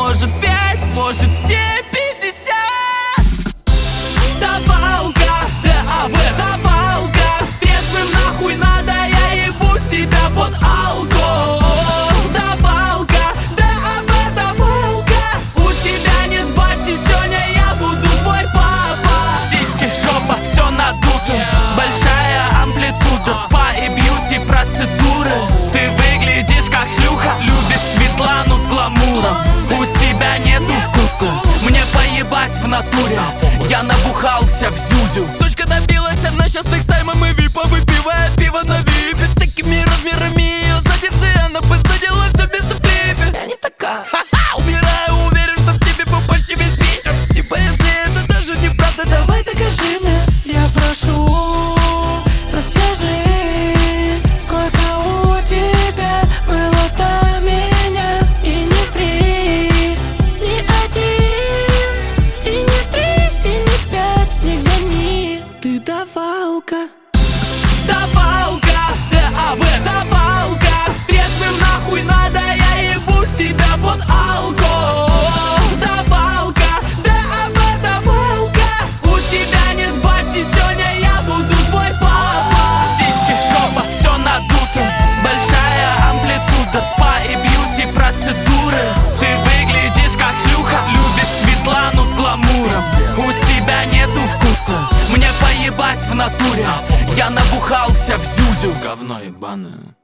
может 5, может все 50. Давалка, ДАВ, давалка. Трезвым нахуй надо, я ебу тебя под алко. Давалка, ДАВ, давалка. У тебя нет бати, сегодня я буду твой папа. Сиськи, жопа, все надуто. Большая амплитуда, спа и бьюти процедуры. Ты выглядишь как шлюха, любишь Светлану с гламуром. У тебя нету вкуса, мне поебать в натуре. Я набухался в зюзю. Сучка добилась, она сейчас текстаймом и випа выпивает пиво на випе. С такими размерами ее задницы, она посадила все место в клипе. Я не такая, ха-ха, умираю, уверен, что в тебе попасть весь Питер. Типа если это даже неправда, давай докажи мне. Я прошу, расскажи, сколько у тебя было до меня. И не фри, не один, и не 3, и не 5, не гони. Ты давалка. Давалка, ДАВ, давалка. Трезвым нахуй надо, я ебу тебя под алко. Давалка, ДАВ, давалка. У тебя нет бати, сегодня я буду твой папа. Сиськи, жопа, все надуто. Большая амплитуда, спа и бьюти процедуры. Ты выглядишь как шлюха, любишь Светлану с гламуром. У тебя нету вкуса, мне поебать в натуре. Я набухался в зюзю. Говно ебаное.